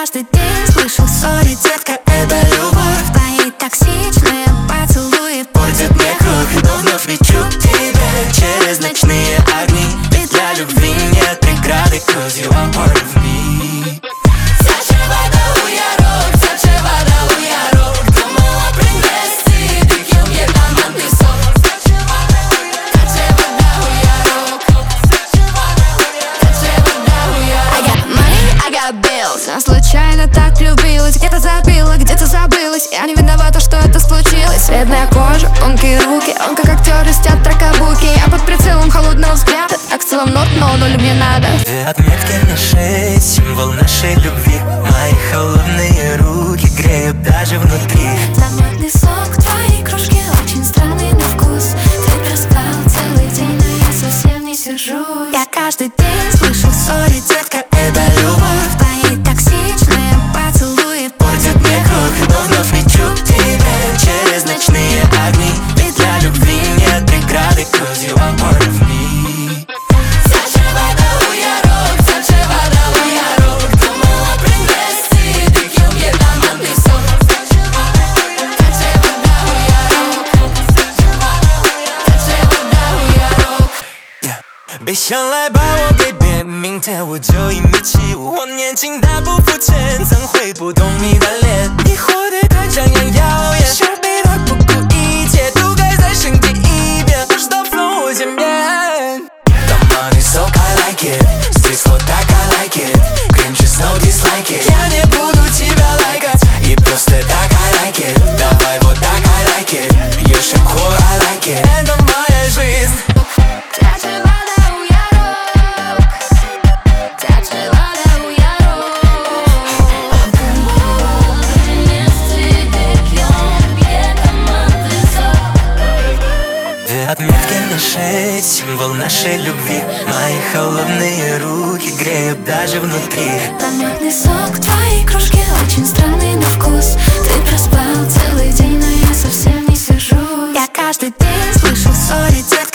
каждый день слышу ссоры, детка, это любовь. Твои токсичные поцелуи портят мне кровь, но вновь лечу к тебе через ночные огни. Ведь для любви нет преграды, 'cause you are part of me. Я случайно так влюбилась, где-то забила, где-то забылась. Я не виновата, что это случилось. Светлая кожа, тонкие руки, он как актер из театра кабуки. Я под прицелом холодного взгляда, так в целом но доли мне надо. Две отметки на шее, символ нашей любви. Мои холодные руки греют даже внутри. Томатный сок, твои кружки очень странный на вкус. Ты проспал целый день, но я совсем не сижусь. Я каждый день слышу ссоры, детка, это любовь. Твои токсичные поцелуи портят мне кровь, но вновь лечу к тебе через ночные огни. Ведь для любви нет преграды, 'cause you are part of me. 别想来把我给变，明天我就一米75。我年轻但不肤浅，怎会不懂你的脸？你活得太张扬耀眼，是被他不顾一切，都该再升级一遍。不知道 flow 见面。Tоматный сок, I like it, здесь вот так I like it, cream cheese, no dislike it. Я не буду тебя лайкать, и просто так I like it. Давай вот так I like it, ешь хор I like it. Это моя жизнь. Отметки на шее, символ нашей любви. Мои холодные руки греют даже внутри. Томатный сок, твои кружки очень странный на вкус. Ты проспал целый день, но я совсем не сижу. Я каждый день слышу ссоры, детка.